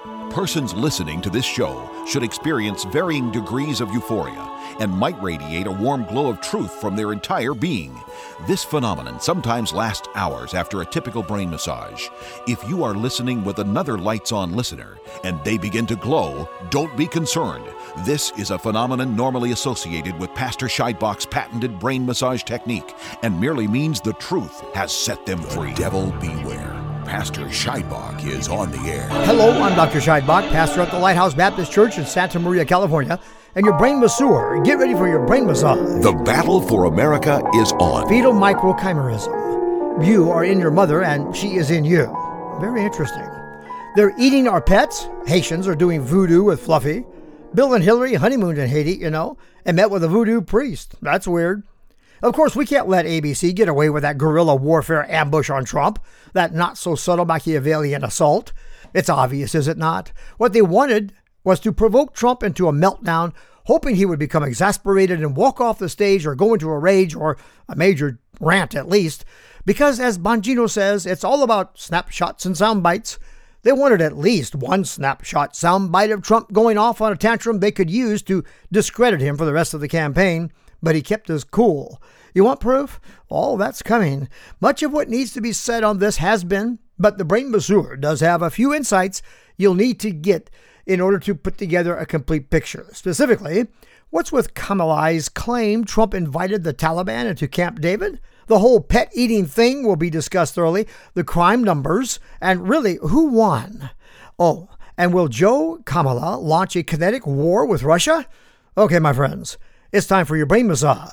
Persons listening to this show should experience varying degrees of euphoria and might radiate a warm glow of truth from their entire being. This phenomenon sometimes lasts hours after a typical brain massage. If you are listening with another lights-on listener and they begin to glow, don't be concerned. This is a phenomenon normally associated with Pastor Scheidbach's patented brain massage technique and merely means the truth has set them free. Devil beware. Pastor Scheidbach is on the air. Hello, I'm Dr. Scheidbach, pastor at the Lighthouse Baptist Church in Santa Maria, California, and your brain masseur. Get ready for your brain massage. The battle for America is on. Fetal microchimerism. You are in your mother and she is in you. Very interesting. They're eating our pets. Haitians are doing voodoo with Fluffy. Bill and Hillary honeymooned in Haiti, and met with a voodoo priest. That's weird. Of course, we can't let ABC get away with that guerrilla warfare ambush on Trump, that not-so-subtle Machiavellian assault. It's obvious, is it not? What they wanted was to provoke Trump into a meltdown, hoping he would become exasperated and walk off the stage or go into a rage or a major rant at least, because as Bongino says, it's all about snapshots and sound bites. They wanted at least one snapshot soundbite of Trump going off on a tantrum they could use to discredit him for the rest of the campaign, but he kept his cool. You want proof? Oh, that's coming. Much of what needs to be said on this has been, but the brain masseur does have a few insights you'll need to get in order to put together a complete picture. Specifically, what's with Kamala's claim Trump invited the Taliban into Camp David? The whole pet-eating thing will be discussed thoroughly, the crime numbers, and really, who won? Oh, and will Joe Kamala launch a kinetic war with Russia? Okay, my friends, it's time for your brain massage.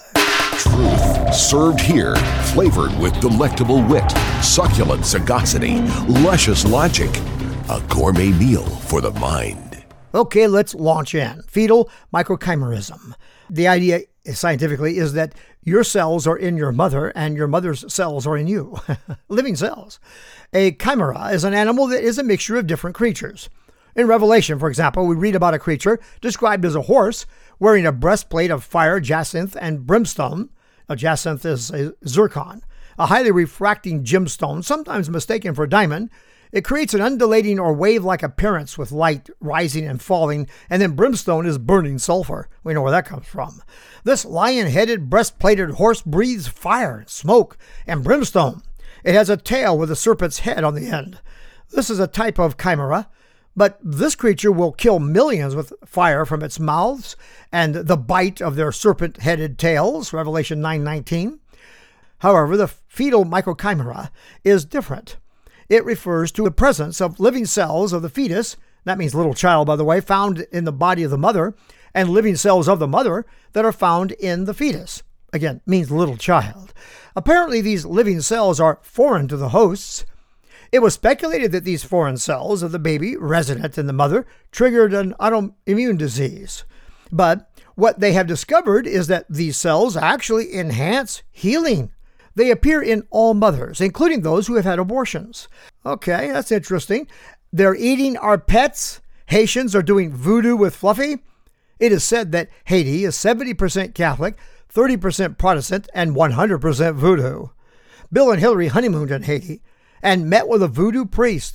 Truth served here, flavored with delectable wit, succulent sagacity, luscious logic. A gourmet meal for the mind. Okay, let's launch in. Fetal microchimerism. The idea scientifically is that your cells are in your mother and your mother's cells are in you. Living cells. A chimera is an animal that is a mixture of different creatures. In Revelation, for example, we read about a creature described as a horse wearing a breastplate of fire, jacinth, and brimstone. Now, jacinth is a zircon, a highly refracting gemstone, sometimes mistaken for diamond. It creates an undulating or wave-like appearance with light rising and falling, and then brimstone is burning sulfur. We know where that comes from. This lion-headed, breastplated horse breathes fire, smoke, and brimstone. It has a tail with a serpent's head on the end. This is a type of chimera, but this creature will kill millions with fire from its mouths and the bite of their serpent-headed tails, Revelation 9:19. However, the fetal microchimera is different. It refers to the presence of living cells of the fetus, that means little child, by the way, found in the body of the mother, and living cells of the mother that are found in the fetus. Again, means little child. Apparently, these living cells are foreign to the hosts. It was speculated that these foreign cells of the baby resident in the mother triggered an autoimmune disease. But what they have discovered is that these cells actually enhance healing. They appear in all mothers, including those who have had abortions. Okay, that's interesting. They're eating our pets. Haitians are doing voodoo with Fluffy. It is said that Haiti is 70% Catholic, 30% Protestant, and 100% voodoo. Bill and Hillary honeymooned in Haiti and met with a voodoo priest.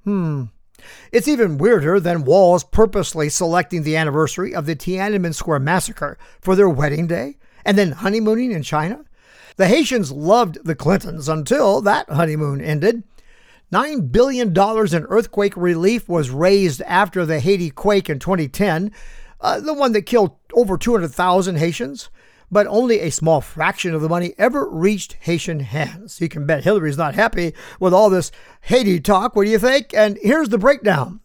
It's even weirder than Walls purposely selecting the anniversary of the Tiananmen Square massacre for their wedding day and then honeymooning in China. The Haitians loved the Clintons until that honeymoon ended. $9 billion in earthquake relief was raised after the Haiti quake in 2010, the one that killed over 200,000 Haitians. But only a small fraction of the money ever reached Haitian hands. You can bet Hillary's not happy with all this Haiti talk. What do you think? And here's the breakdown.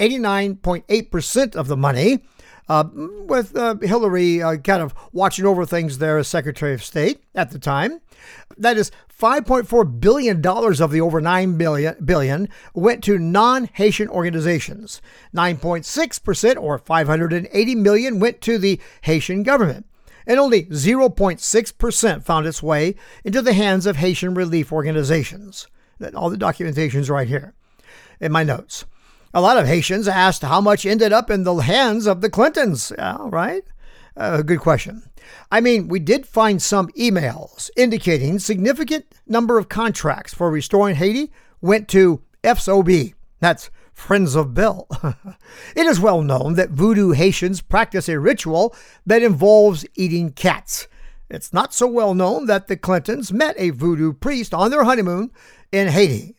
89.8% of the money, with Hillary kind of watching over things there as Secretary of State at the time. That is $5.4 billion of the over $9 billion went to non-Haitian organizations. 9.6% or $580 million went to the Haitian government. And only 0.6% found its way into the hands of Haitian relief organizations. All the documentation's right here in my notes. A lot of Haitians asked how much ended up in the hands of the Clintons. Yeah, right? Good question. I mean, we did find some emails indicating significant number of contracts for restoring Haiti went to FSOB. That's Friends of Bill. It is well known that voodoo Haitians practice a ritual that involves eating cats. It's not so well known that the Clintons met a voodoo priest on their honeymoon in Haiti.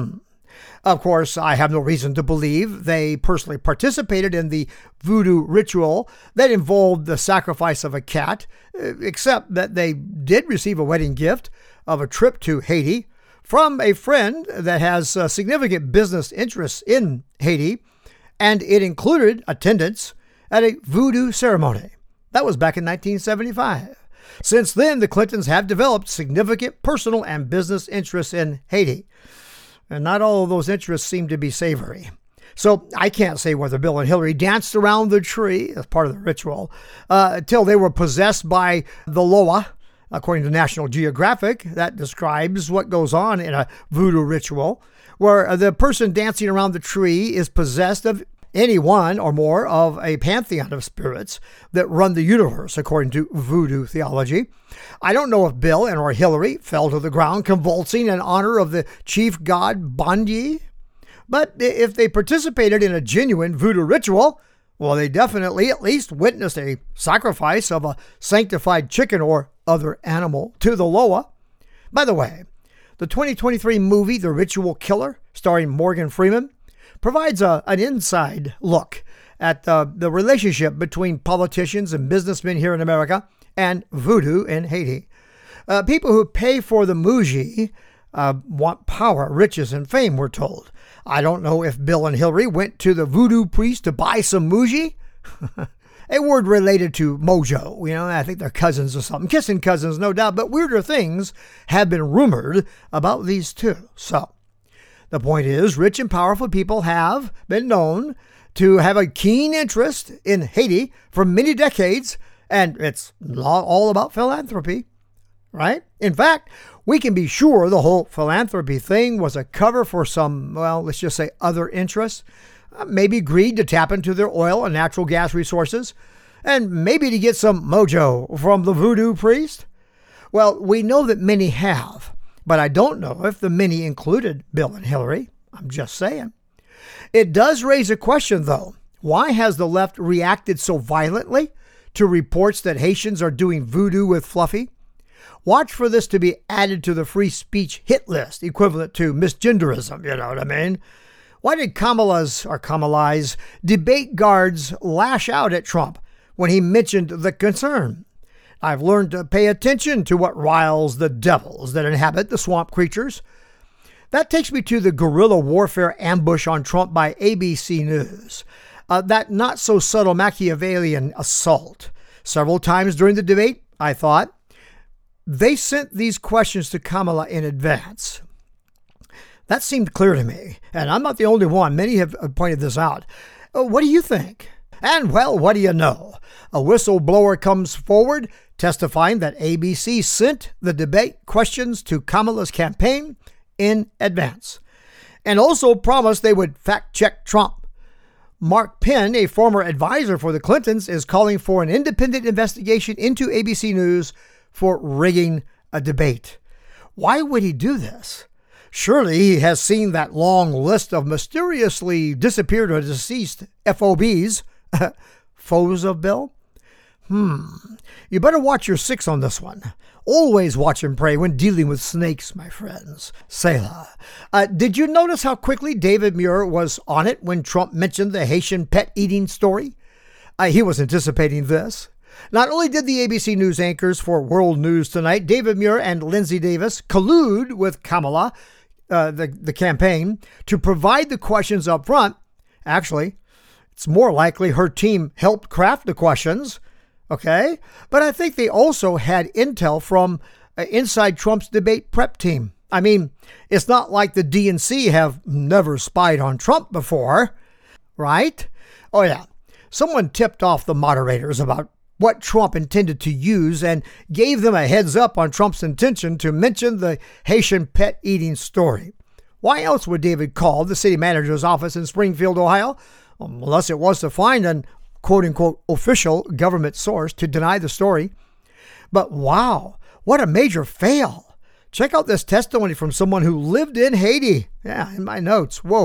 Of course, I have no reason to believe they personally participated in the voodoo ritual that involved the sacrifice of a cat, except that they did receive a wedding gift of a trip to Haiti from a friend that has significant business interests in Haiti, and it included attendance at a voodoo ceremony. That was back in 1975. Since then, the Clintons have developed significant personal and business interests in Haiti, and not all of those interests seem to be savory. So I can't say whether Bill and Hillary danced around the tree as part of the ritual until they were possessed by the Loa. According to National Geographic, that describes what goes on in a voodoo ritual, where the person dancing around the tree is possessed of any one or more of a pantheon of spirits that run the universe, according to voodoo theology. I don't know if Bill and or Hillary fell to the ground convulsing in honor of the chief god Bandi, but if they participated in a genuine voodoo ritual, well, they definitely at least witnessed a sacrifice of a sanctified chicken or other animal to the Loa. By the way, the 2023 movie The Ritual Killer, starring Morgan Freeman, provides an inside look at the relationship between politicians and businessmen here in America and voodoo in Haiti. People who pay for the Muji want power, riches, and fame, we're told. I don't know if Bill and Hillary went to the voodoo priest to buy some Muji. A word related to mojo. I think they're cousins or something. Kissing cousins, no doubt, but weirder things have been rumored about these two. So the point is, rich and powerful people have been known to have a keen interest in Haiti for many decades, and it's all about philanthropy, right? In fact, we can be sure the whole philanthropy thing was a cover for some, well, let's just say other interests. Maybe greed to tap into their oil and natural gas resources, and maybe to get some mojo from the voodoo priest. Well, we know that many have, but I don't know if the many included Bill and Hillary. I'm just saying. It does raise a question, though. Why has the left reacted so violently to reports that Haitians are doing voodoo with Fluffy? Watch for this to be added to the free speech hit list, equivalent to misgenderism, you know what I mean? Why did Kamala's debate guards lash out at Trump when he mentioned the concern? I've learned to pay attention to what riles the devils that inhabit the swamp creatures. That takes me to the guerrilla warfare ambush on Trump by ABC News. That not so subtle Machiavellian assault. Several times during the debate, I thought, they sent these questions to Kamala in advance. That seemed clear to me, and I'm not the only one. Many have pointed this out. What do you think? And, well, what do you know? A whistleblower comes forward testifying that ABC sent the debate questions to Kamala's campaign in advance, and also promised they would fact-check Trump. Mark Penn, a former advisor for the Clintons, is calling for an independent investigation into ABC News for rigging a debate. Why would he do this? Surely he has seen that long list of mysteriously disappeared or deceased FOBs, foes of Bill. You better watch your six on this one. Always watch and pray when dealing with snakes, my friends. Selah. Did you notice how quickly David Muir was on it when Trump mentioned the Haitian pet eating story? He was anticipating this. Not only did the ABC News anchors for World News Tonight, David Muir and Lindsay Davis, collude with Kamala, the campaign, to provide the questions up front. Actually, it's more likely her team helped craft the questions. Okay, but I think they also had intel from inside Trump's debate prep team. I mean, it's not like the DNC have never spied on Trump before, right? Oh yeah, someone tipped off the moderators about what Trump intended to use and gave them a heads up on Trump's intention to mention the Haitian pet eating story. Why else would David call the city manager's office in Springfield, Ohio, unless it was to find an quote-unquote official government source to deny the story? But wow, what a major fail. Check out this testimony from someone who lived in Haiti. Yeah, in my notes. Whoa,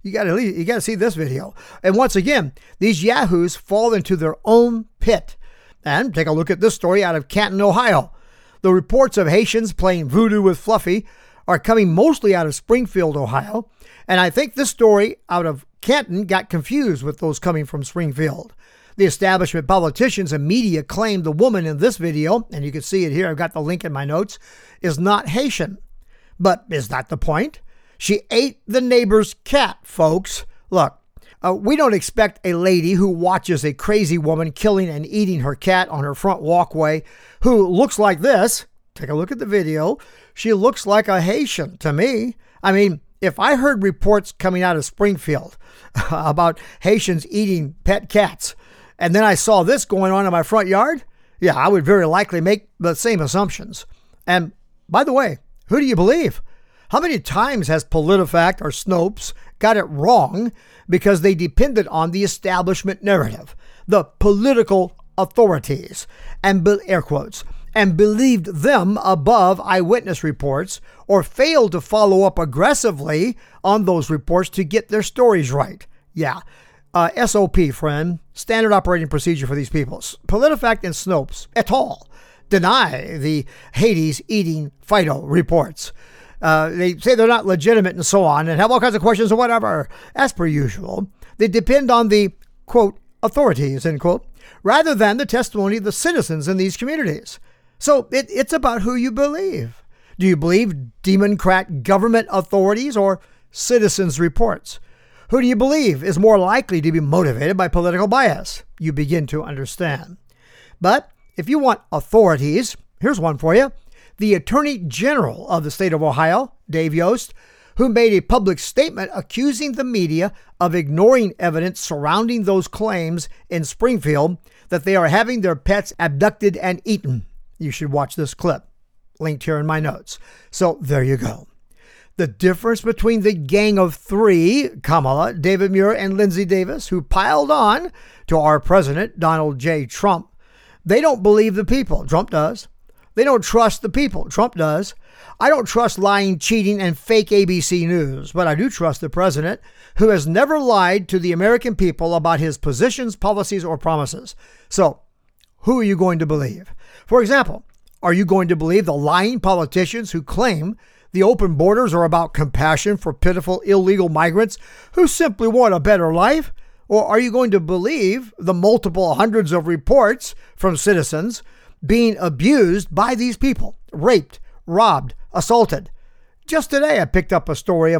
You got to see this video. And once again, these yahoos fall into their own pit. And take a look at this story out of Canton, Ohio. The reports of Haitians playing voodoo with Fluffy are coming mostly out of Springfield, Ohio. And I think this story out of Canton got confused with those coming from Springfield. The establishment politicians and media claim the woman in this video, and you can see it here, I've got the link in my notes, is not Haitian. But is that the point? She ate the neighbor's cat, folks. Look, we don't expect a lady who watches a crazy woman killing and eating her cat on her front walkway, who looks like this. Take a look at the video. She looks like a Haitian to me. I mean, if I heard reports coming out of Springfield about Haitians eating pet cats, and then I saw this going on in my front yard, yeah, I would very likely make the same assumptions. And by the way, who do you believe? How many times has PolitiFact or Snopes got it wrong because they depended on the establishment narrative, the political authorities, and air quotes, and believed them above eyewitness reports, or failed to follow up aggressively on those reports to get their stories right? Yeah. SOP, friend, standard operating procedure for these people. PolitiFact and Snopes et al. Deny the Hades eating Fido reports. They say they're not legitimate and so on, and have all kinds of questions or whatever. As per usual, they depend on the, quote, authorities, end quote, rather than the testimony of the citizens in these communities. So it's about who you believe. Do you believe Democrat government authorities or citizens' reports? Who do you believe is more likely to be motivated by political bias? You begin to understand. But if you want authorities, here's one for you. The Attorney General of the state of Ohio, Dave Yost, who made a public statement accusing the media of ignoring evidence surrounding those claims in Springfield that they are having their pets abducted and eaten. You should watch this clip, linked here in my notes. So there you go. The difference between the gang of three, Kamala, David Muir, and Lindsey Davis, who piled on to our president, Donald J. Trump, they don't believe the people. Trump does. They don't trust the people. Trump does. I don't trust lying, cheating, and fake ABC News, but I do trust the president, who has never lied to the American people about his positions, policies, or promises. So, who are you going to believe? For example, are you going to believe the lying politicians who claim the open borders are about compassion for pitiful illegal migrants who simply want a better life? Or are you going to believe the multiple hundreds of reports from citizens being abused by these people, raped, robbed, assaulted? Just today, I picked up a story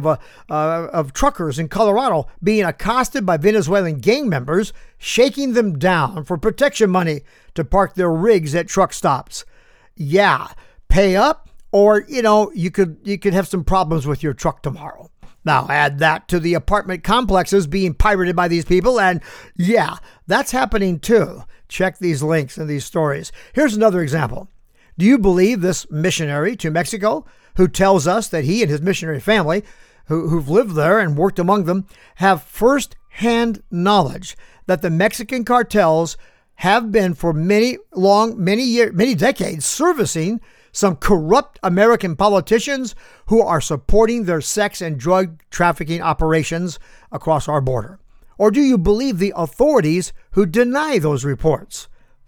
of truckers in Colorado being accosted by Venezuelan gang members, shaking them down for protection money to park their rigs at truck stops. Yeah, pay up, or you could have some problems with your truck tomorrow. Now add that to the apartment complexes being pirated by these people, and yeah, that's happening too. Check these links in these stories. Here's another example. Do you believe this missionary to Mexico, who tells us that he and his missionary family, who've lived there and worked among them, have first-hand knowledge that the Mexican cartels have been for many decades servicing some corrupt American politicians who are supporting their sex and drug trafficking operations across our border? Or do you believe the authorities who deny those reports?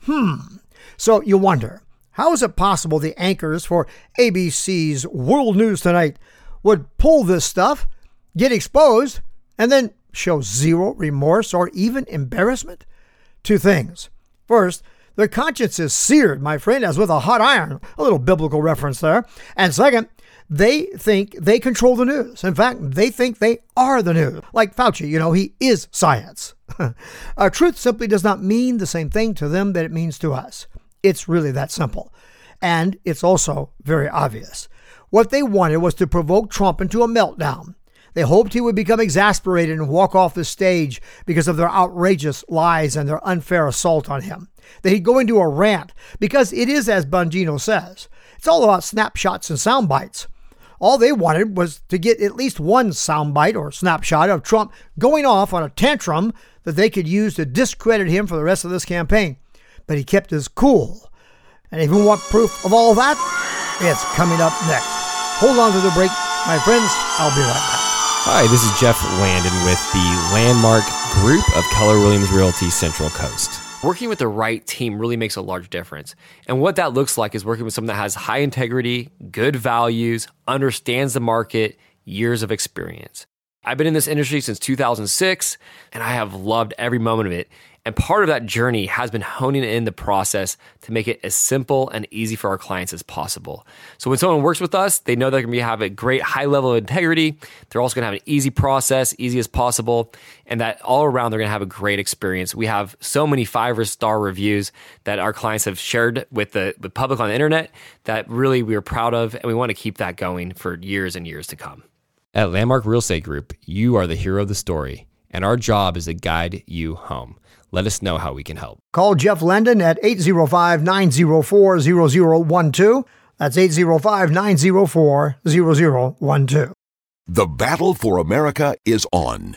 So you wonder, how is it possible the anchors for ABC's World News Tonight would pull this stuff, get exposed, and then show zero remorse or even embarrassment? Two things. First, their conscience is seared, my friend, as with a hot iron. A little biblical reference there. And second, they think they control the news. In fact, they think they are the news. Like Fauci, he is science. Truth simply does not mean the same thing to them that it means to us. It's really that simple. And it's also very obvious. What they wanted was to provoke Trump into a meltdown. They hoped he would become exasperated and walk off the stage because of their outrageous lies and their unfair assault on him. That he'd go into a rant, because it is as Bongino says. It's all about snapshots and sound bites. All they wanted was to get at least one soundbite or snapshot of Trump going off on a tantrum that they could use to discredit him for the rest of this campaign. But he kept his cool. And if you want proof of all that, it's coming up next. Hold on to the break, my friends. I'll be right back. Hi, this is Jeff Landon with the Landmark Group of Keller Williams Realty Central Coast. Working with the right team really makes a large difference. And what that looks like is working with someone that has high integrity, good values, understands the market, years of experience. I've been in this industry since 2006, and I have loved every moment of it. And part of that journey has been honing in the process to make it as simple and easy for our clients as possible. So when someone works with us, they know they're going to have a great high level of integrity. They're also going to have an easy process, easy as possible, and that all around they're going to have a great experience. We have so many 5-star reviews that our clients have shared with the public on the internet that really we are proud of, and we want to keep that going for years and years to come. At Landmark Real Estate Group, you are the hero of the story, and our job is to guide you home. Let us know how we can help. Call Jeff Landon at 805-904-0012. That's 805-904-0012. The battle for America is on.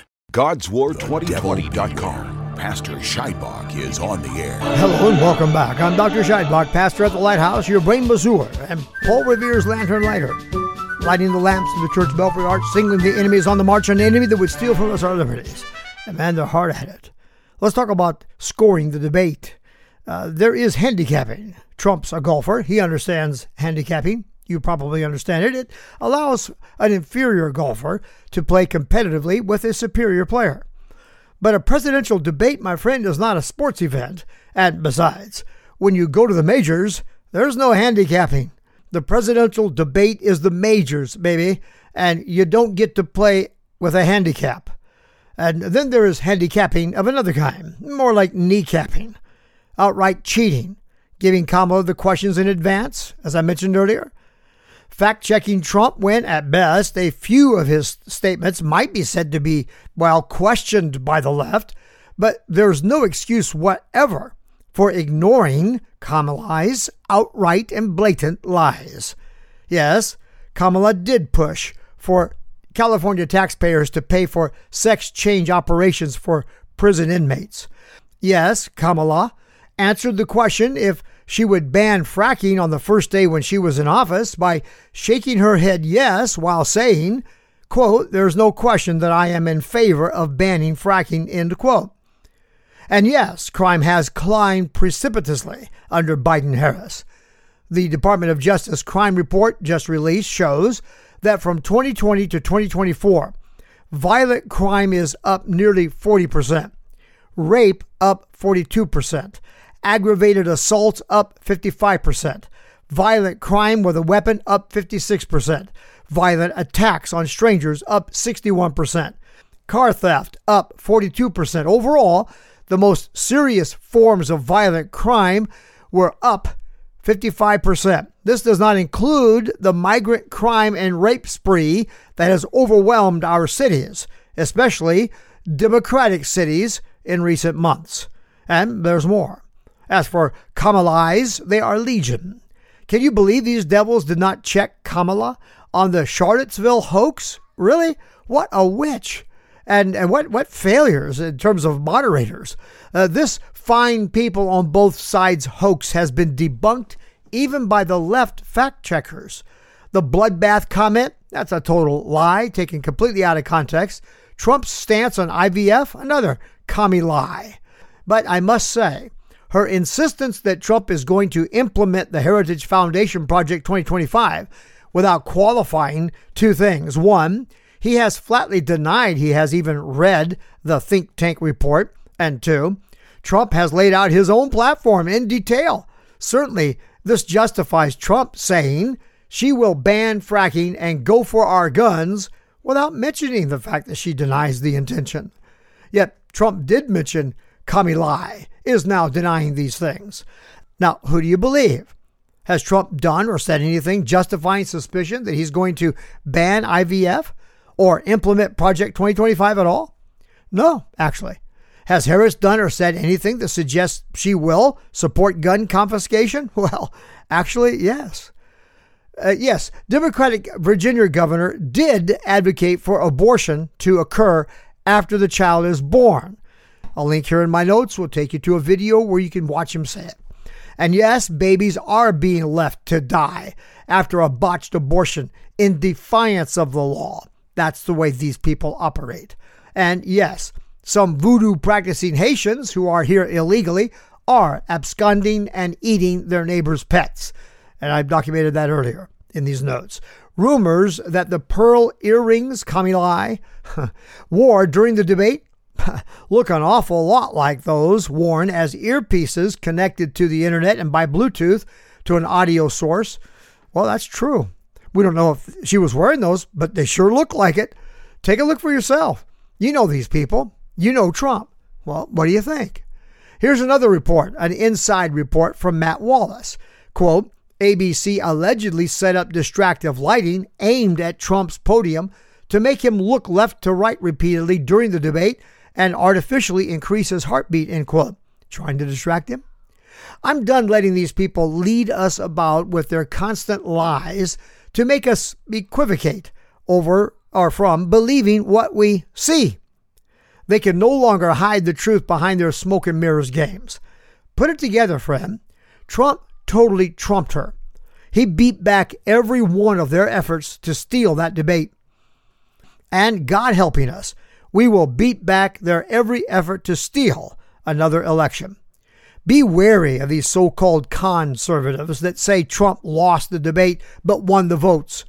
God'sWar2020.com. Pastor Scheidbach is on the air. Hello and welcome back. I'm Dr. Scheidbach, pastor at the Lighthouse, your brain masseur, and Paul Revere's lantern lighter. Lighting the lamps of the church belfry arch, signaling the enemies on the march, an enemy that would steal from us our liberties. And man, they're hard at it. Let's talk about scoring the debate. There is handicapping. Trump's a golfer. He understands handicapping. You probably understand it. It allows an inferior golfer to play competitively with a superior player. But a presidential debate, my friend, is not a sports event. And besides, when you go to the majors, there's no handicapping. The presidential debate is the majors, baby, and you don't get to play with a handicap. And then there is handicapping of another kind, more like kneecapping, outright cheating, giving Kamala the questions in advance, as I mentioned earlier, fact-checking Trump when, at best, a few of his statements might be said to be, well, questioned by the left, but there's no excuse whatever for ignoring Kamala's outright and blatant lies. Yes, Kamala did push for California taxpayers to pay for sex change operations for prison inmates. Yes, Kamala answered the question if she would ban fracking on the first day when she was in office by shaking her head yes while saying, quote, "There's no question that I am in favor of banning fracking," end quote. And yes, crime has climbed precipitously under Biden-Harris. The Department of Justice crime report just released shows that from 2020 to 2024, violent crime is up nearly 40%, rape up 42%, aggravated assaults up 55%, violent crime with a weapon up 56%, violent attacks on strangers up 61%, car theft up 42%. Overall, the most serious forms of violent crime were up 55%. This does not include the migrant crime and rape spree that has overwhelmed our cities, especially Democratic cities in recent months. And there's more. As for Kamala's, they are legion. Can you believe these devils did not check Kamala on the Charlottesville hoax? Really? What a witch. And what failures in terms of moderators. This fine people on both sides hoax has been debunked even by the left fact checkers. The bloodbath comment, that's a total lie taken completely out of context. Trump's stance on IVF, another commie lie. But I must say, her insistence that Trump is going to implement the Heritage Foundation Project 2025 without qualifying two things. One, he has flatly denied he has even read the think tank report. And two, Trump has laid out his own platform in detail. Certainly, this justifies Trump saying she will ban fracking and go for our guns without mentioning the fact that she denies the intention. Yet Trump did mention Kamala is now denying these things. Now, who do you believe? Has Trump done or said anything justifying suspicion that he's going to ban IVF or implement Project 2025 at all? No, actually. Has Harris done or said anything that suggests she will support gun confiscation? Well, actually, yes. Yes, Democratic Virginia governor did advocate for abortion to occur after the child is born. A link here in my notes will take you to a video where you can watch him say it. And yes, babies are being left to die after a botched abortion in defiance of the law. That's the way these people operate. And yes, some voodoo practicing Haitians who are here illegally are absconding and eating their neighbors' pets. And I've documented that earlier in these notes. Rumors that the pearl earrings Kamilai wore during the debate look an awful lot like those worn as earpieces connected to the internet and by Bluetooth to an audio source. Well, that's true. We don't know if she was wearing those, but they sure look like it. Take a look for yourself. You know these people. You know Trump. Well, what do you think? Here's another report, an inside report from Matt Wallace. Quote, ABC allegedly set up distractive lighting aimed at Trump's podium to make him look left to right repeatedly during the debate and artificially increase his heartbeat, end quote. Trying to distract him? I'm done letting these people lead us about with their constant lies to make us equivocate over or from believing what we see. They can no longer hide the truth behind their smoke and mirrors games. Put it together, friend. Trump totally trumped her. He beat back every one of their efforts to steal that debate. And God helping us, we will beat back their every effort to steal another election. Be wary of these so-called conservatives that say Trump lost the debate but won the voters.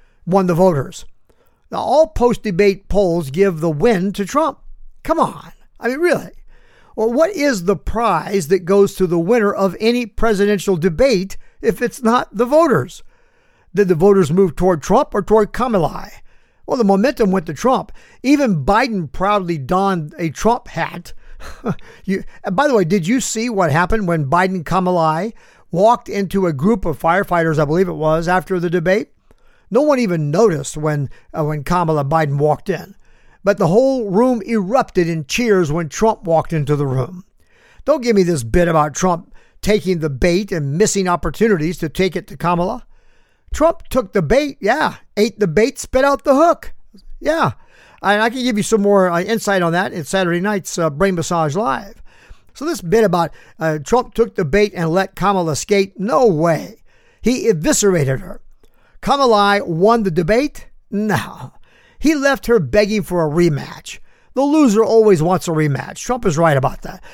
Now, all post-debate polls give the win to Trump. Come on. I mean, really. Well, what is the prize that goes to the winner of any presidential debate if it's not the voters? Did the voters move toward Trump or toward Kamala? Well, the momentum went to Trump. Even Biden proudly donned a Trump hat. By the way, did you see what happened when Biden Kamala walked into a group of firefighters, I believe it was, after the debate? No one even noticed when Kamala Biden walked in. But the whole room erupted in cheers when Trump walked into the room. Don't give me this bit about Trump taking the bait and missing opportunities to take it to Kamala. Trump took the bait, yeah. Ate the bait, spit out the hook. Yeah. I can give you some more insight on that in Saturday night's Brain Massage Live. So this bit about Trump took the bait and let Kamala escape, no way. He eviscerated her. Kamala won the debate? No. He left her begging for a rematch. The loser always wants a rematch. Trump is right about that.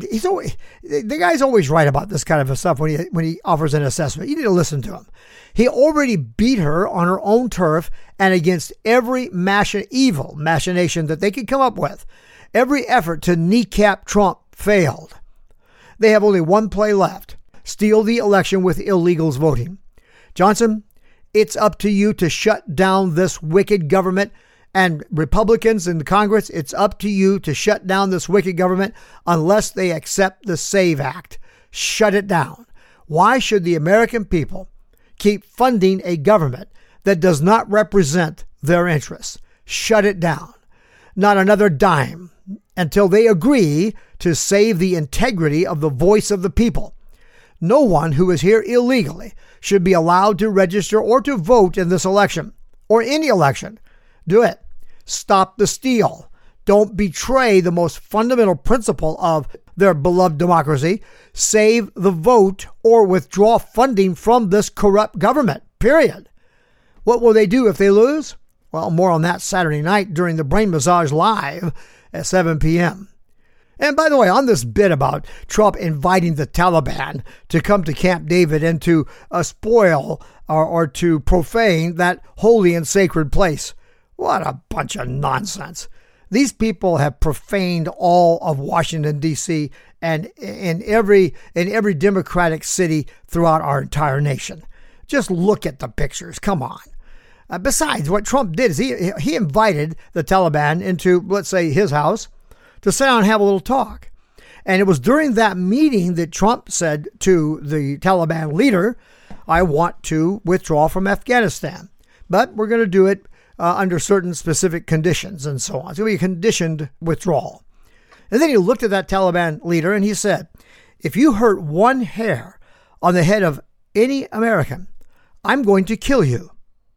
The guy's always right about this kind of stuff when he offers an assessment. You need to listen to him. He already beat her on her own turf and against every evil machination that they could come up with. Every effort to kneecap Trump failed. They have only one play left: steal the election with illegals voting. Johnson, it's up to you to shut down this wicked government. And Republicans in the Congress, it's up to you to shut down this wicked government unless they accept the SAVE Act. Shut it down. Why should the American people keep funding a government that does not represent their interests? Shut it down. Not another dime until they agree to save the integrity of the voice of the people. No one who is here illegally should be allowed to register or to vote in this election or any election. Do it. Stop the steal. Don't betray the most fundamental principle of their beloved democracy. Save the vote or withdraw funding from this corrupt government, period. What will they do if they lose? Well, more on that Saturday night during the Brain Massage Live at 7 p.m. And by the way, on this bit about Trump inviting the Taliban to come to Camp David and to spoil or to profane that holy and sacred place, what a bunch of nonsense. These people have profaned all of Washington, D.C. and in every democratic city throughout our entire nation. Just look at the pictures. Come on. Besides, what Trump did is he invited the Taliban into, let's say, his house to sit down and have a little talk. And it was during that meeting that Trump said to the Taliban leader, I want to withdraw from Afghanistan, but we're going to do it under certain specific conditions and so on. It's going to be a conditioned withdrawal. And then he looked at that Taliban leader and he said, if you hurt one hair on the head of any American, I'm going to kill you.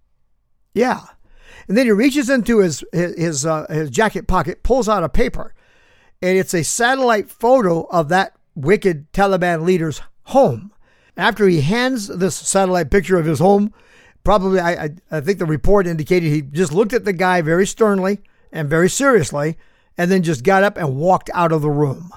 Yeah. And then he reaches into his jacket pocket, pulls out a paper, and it's a satellite photo of that wicked Taliban leader's home. After he hands this satellite picture of his home Probably, I think the report indicated he just looked at the guy very sternly and very seriously, and then just got up and walked out of the room.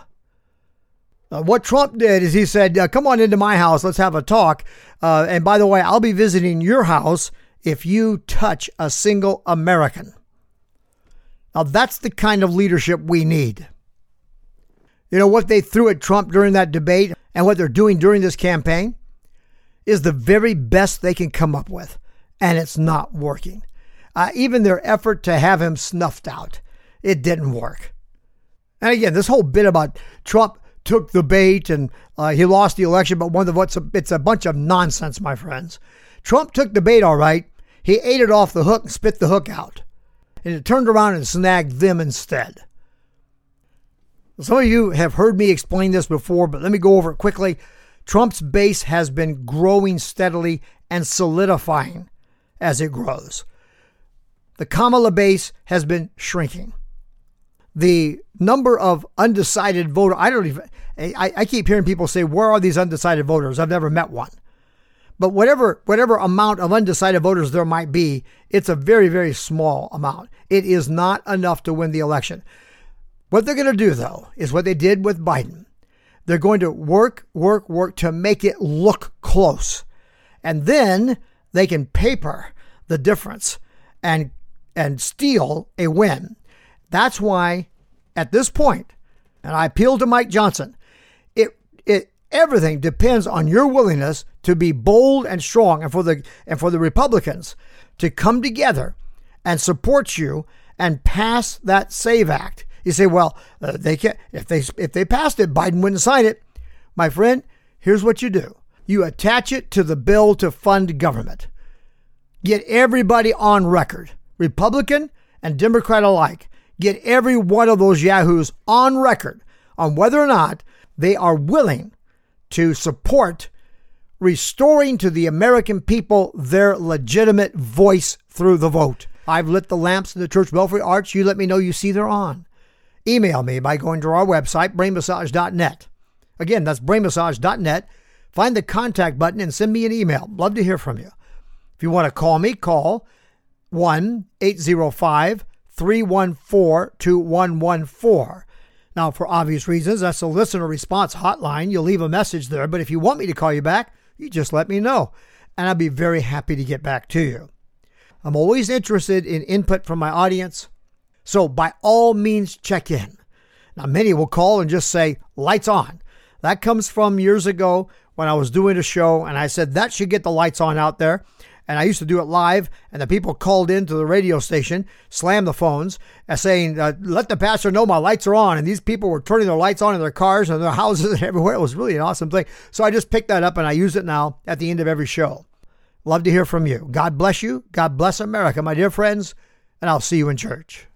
What Trump did is he said, come on into my house, let's have a talk. And by the way, I'll be visiting your house if you touch a single American. Now, that's the kind of leadership we need. You know, what they threw at Trump during that debate and what they're doing during this campaign is the very best they can come up with, and it's not working. Even their effort to have him snuffed out, it didn't work. And again, this whole bit about Trump took the bait and he lost the election, but it's a bunch of nonsense, my friends. Trump took the bait, all right. He ate it off the hook and spit the hook out. And it turned around and snagged them instead. Some of you have heard me explain this before, but let me go over it quickly. Trump's base has been growing steadily and solidifying as it grows. The Kamala base has been shrinking. The number of undecided voters, I keep hearing people say, where are these undecided voters? I've never met one. But whatever amount of undecided voters there might be, it's a very, very small amount. It is not enough to win the election. What they're going to do, though, is what they did with Biden. They're going to work to make it look close. And then they can paper the difference and steal a win. That's why, at this point, and I appeal to Mike Johnson, everything depends on your willingness to be bold and strong, and for the Republicans to come together and support you and pass that SAVE Act. You say, well, they can't. If they passed it, Biden wouldn't sign it. My friend, here's what you do: you attach it to the bill to fund government. Get everybody on record, Republican and Democrat alike. Get every one of those yahoos on record on whether or not they are willing to support restoring to the American people their legitimate voice through the vote. I've lit the lamps in the church belfry arch. You let me know you see they're on. Email me by going to our website, brainmassage.net. Again, that's brainmassage.net. Find the contact button and send me an email. Love to hear from you. If you want to call me, call 1-805-314-2114. Now, for obvious reasons, that's a listener response hotline. You'll leave a message there, but if you want me to call you back, you just let me know, and I'll be very happy to get back to you. I'm always interested in input from my audience, so by all means, check in. Now, many will call and just say, lights on. That comes from years ago when I was doing a show, and I said that should get the lights on out there. And I used to do it live, and the people called into the radio station, slammed the phones, saying, let the pastor know my lights are on. And these people were turning their lights on in their cars and their houses and everywhere. It was really an awesome thing. So I just picked that up, and I use it now at the end of every show. Love to hear from you. God bless you. God bless America, my dear friends, and I'll see you in church.